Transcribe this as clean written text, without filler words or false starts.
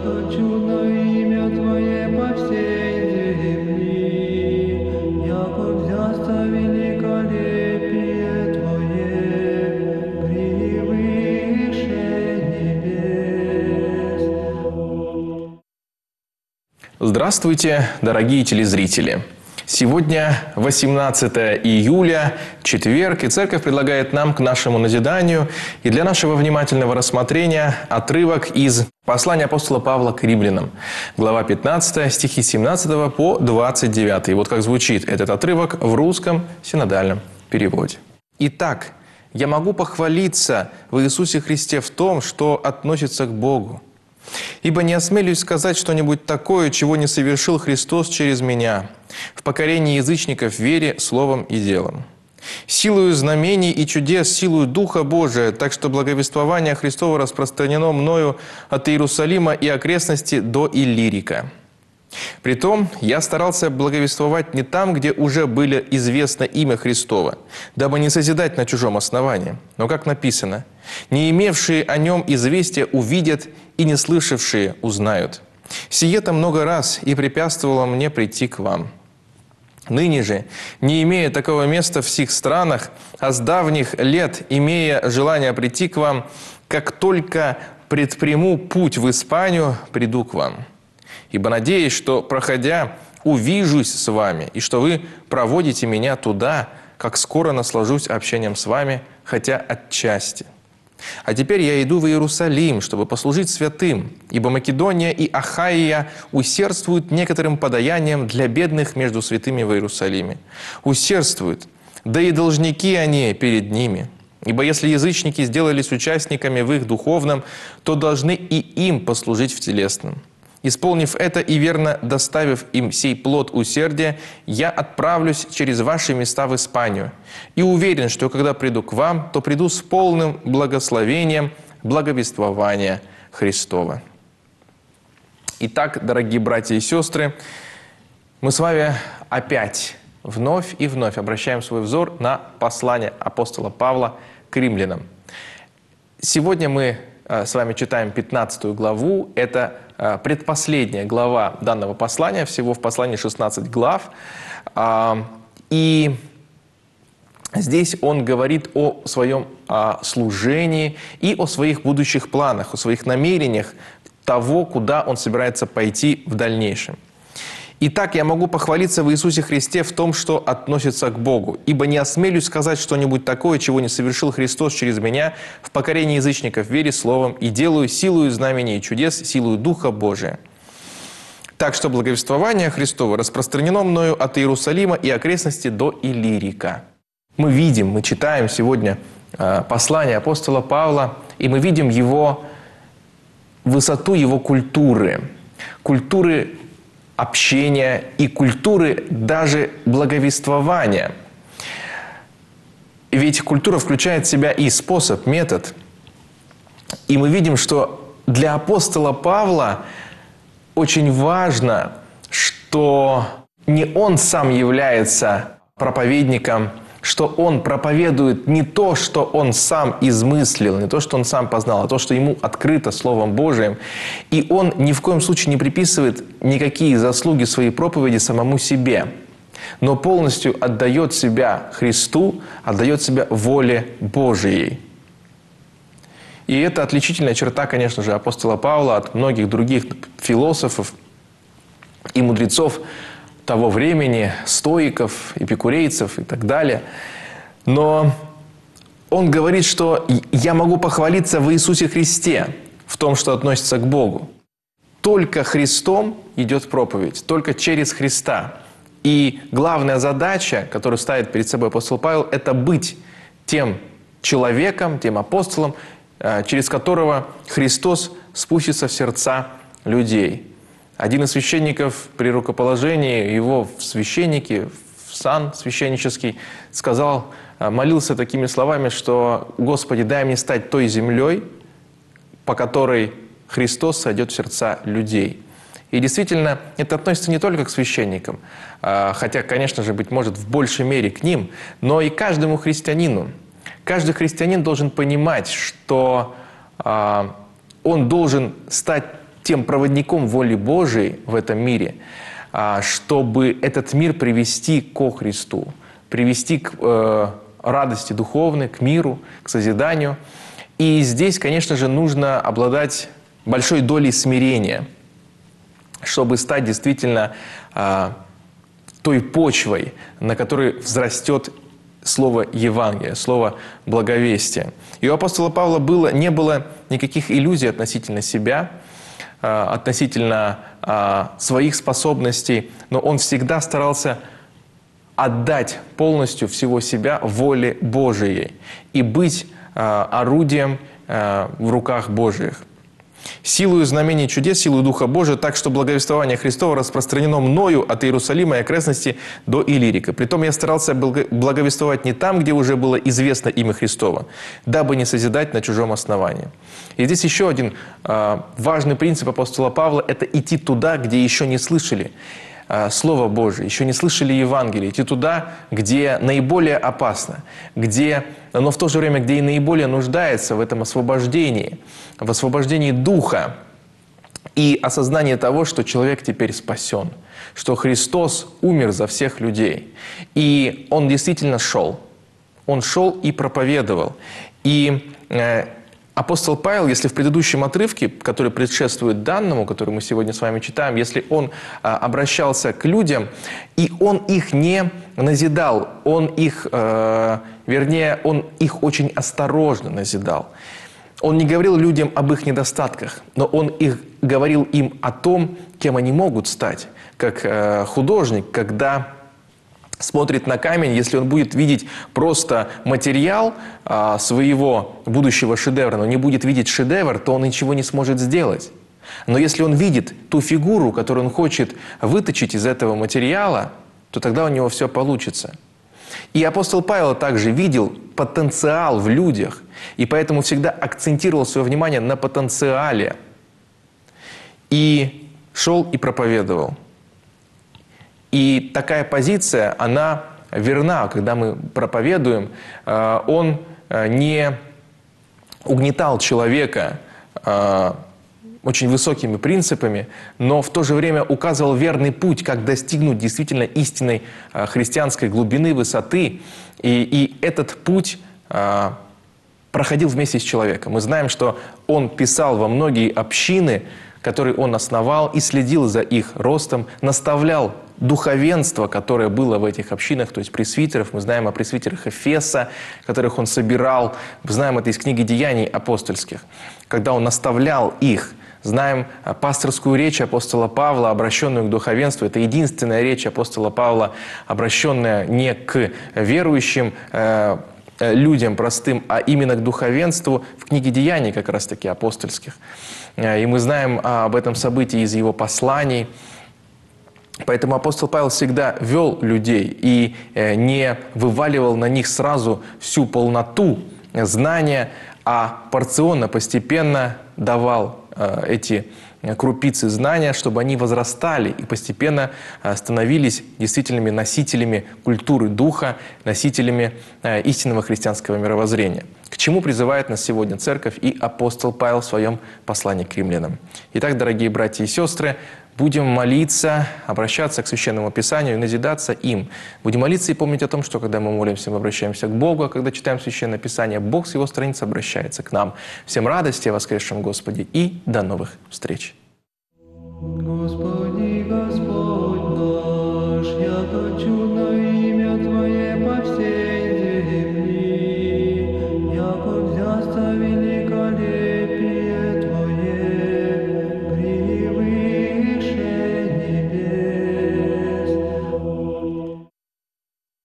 что чудно имя Твое по всей земли, яко взяться великолепие Твое превыше небес. Здравствуйте, дорогие телезрители! Сегодня 18 июля, четверг, и Церковь предлагает нам к нашему назиданию и для нашего внимательного рассмотрения отрывок из послания апостола Павла к римлянам, глава 15, стихи 17 по 29. И вот как звучит этот отрывок в русском синодальном переводе. «Итак, я могу похвалиться в Иисусе Христе в том, что относится к Богу. Ибо не осмелюсь сказать что-нибудь такое, чего не совершил Христос через меня, в покорении язычников вере, словом и делом. Силою знамений и чудес, силою Духа Божия, так что благовествование Христово распространено мною от Иерусалима и окрестности до Иллирика. Притом я старался благовествовать не там, где уже было известно имя Христово, дабы не созидать на чужом основании. Но, как написано, не имевшие о нем известия увидят, и не слышавшие узнают. Сие-то много раз и препятствовало мне прийти к вам. Ныне же, не имея такого места в сих странах, а с давних лет, имея желание прийти к вам, как только предприму путь в Испанию, приду к вам. Ибо надеюсь, что, проходя, увижусь с вами, и что вы проводите меня туда, как скоро наслажусь общением с вами, хотя отчасти. А теперь я иду в Иерусалим, чтобы послужить святым, ибо Македония и Ахайя усердствуют некоторым подаянием для бедных между святыми в Иерусалиме. Усердствуют, да и должники они перед ними. Ибо если язычники сделались участниками в их духовном, то должны и им послужить в телесном. Исполнив это и верно доставив им сей плод усердия, я отправлюсь через ваши места в Испанию. И уверен, что когда приду к вам, то приду с полным благословением благовествования Христова». Итак, дорогие братья и сестры, мы с вами опять вновь и вновь обращаем свой взор на послание апостола Павла к римлянам. Сегодня мы с вами читаем 15 главу. Это предпоследняя глава данного послания. Всего в послании 16 глав. И здесь он говорит о своем служении и о своих будущих планах, о своих намерениях того, куда он собирается пойти в дальнейшем. «Итак, я могу похвалиться в Иисусе Христе в том, что относится к Богу, ибо не осмелюсь сказать что-нибудь такое, чего не совершил Христос через меня в покорении язычников вере, словом, и делаю силою знамений и чудес, силою Духа Божия. Так что благовествование Христово распространено мною от Иерусалима и окрестности до Иллирика». Мы видим, мы читаем сегодня послание апостола Павла, и мы видим его высоту его культуры общения и культуры даже благовествования. Ведь культура включает в себя и способ, метод. И мы видим, что для апостола Павла очень важно, что не он сам является проповедником, что он проповедует не то, что он сам измыслил, не то, что он сам познал, а то, что ему открыто Словом Божиим. И он ни в коем случае не приписывает никакие заслуги своей проповеди самому себе, но полностью отдает себя Христу, отдает себя воле Божией. И это отличительная черта, конечно же, апостола Павла от многих других философов и мудрецов того времени, стоиков, эпикурейцев и так далее. Но он говорит, что я могу похвалиться в Иисусе Христе в том, что относится к Богу. Только Христом идет проповедь, только через Христа. И главная задача, которую ставит перед собой апостол Павел, это быть тем человеком, тем апостолом, через которого Христос спустится в сердца людей. Один из священников при рукоположении его в священники, в сан священнический, сказал, молился такими словами, что «Господи, дай мне стать той землей, по которой Христос сойдет в сердца людей». И действительно, это относится не только к священникам, хотя, конечно же, быть может, в большей мере к ним, но и каждому христианину. Каждый христианин должен понимать, что он должен стать тем проводником воли Божией в этом мире, чтобы этот мир привести ко Христу, привести к радости духовной, к миру, к созиданию. И здесь, конечно же, нужно обладать большой долей смирения, чтобы стать действительно той почвой, на которой взрастет слово Евангелия, слово благовестия. И у апостола Павла не было никаких иллюзий относительно себя, относительно своих способностей, но он всегда старался отдать полностью всего себя воле Божией и быть орудием в руках Божьих. Силою знамений и чудес, силою Духа Божия, так что благовествование Христова распространено мною от Иерусалима и окрестности до Иллирика. Притом я старался благовествовать не там, где уже было известно имя Христово, дабы не созидать на чужом основании. И здесь еще один важный принцип апостола Павла – это идти туда, где еще не слышали Слово Божие, еще не слышали Евангелие, идти туда, где наиболее опасно, но в то же время, где и наиболее нуждается в этом освобождении, в освобождении духа и осознании того, что человек теперь спасен, что Христос умер за всех людей. И Он действительно шел. Он шел и проповедовал. И апостол Павел, если в предыдущем отрывке, который предшествует данному, который мы сегодня с вами читаем, если он обращался к людям, и он их не назидал, он их очень осторожно назидал. Он не говорил людям об их недостатках, но он говорил им о том, кем они могут стать, как художник, когда смотрит на камень, если он будет видеть просто материал своего будущего шедевра, но не будет видеть шедевр, то он ничего не сможет сделать. Но если он видит ту фигуру, которую он хочет выточить из этого материала, то тогда у него все получится. И апостол Павел также видел потенциал в людях, и поэтому всегда акцентировал свое внимание на потенциале. И шел и проповедовал. И такая позиция, она верна, когда мы проповедуем. Он не угнетал человека очень высокими принципами, но в то же время указывал верный путь, как достигнуть действительно истинной христианской глубины, высоты. И этот путь проходил вместе с человеком. Мы знаем, что он писал во многие общины, которые он основал, и следил за их ростом, наставлял духовенство, которое было в этих общинах, то есть пресвитеров. Мы знаем о пресвитерах Эфеса, которых он собирал. Мы знаем это из книги «Деяний апостольских», когда он наставлял их. Знаем пасторскую речь апостола Павла, обращенную к духовенству. Это единственная речь апостола Павла, обращенная не к верующим людям простым, а именно к духовенству в книге «Деяний» как раз-таки апостольских. И мы знаем об этом событии из его посланий. Поэтому апостол Павел всегда вел людей и не вываливал на них сразу всю полноту знания, а порционно, постепенно давал эти крупицы знания, чтобы они возрастали и постепенно становились действительными носителями культуры духа, носителями истинного христианского мировоззрения. К чему призывает нас сегодня Церковь и апостол Павел в своем послании к римлянам. Итак, дорогие братья и сестры, будем молиться, обращаться к Священному Писанию и назидаться им. Будем молиться и помнить о том, что когда мы молимся, мы обращаемся к Богу, а когда читаем Священное Писание, Бог с Его страницы обращается к нам. Всем радости о воскресшем Господе и до новых встреч!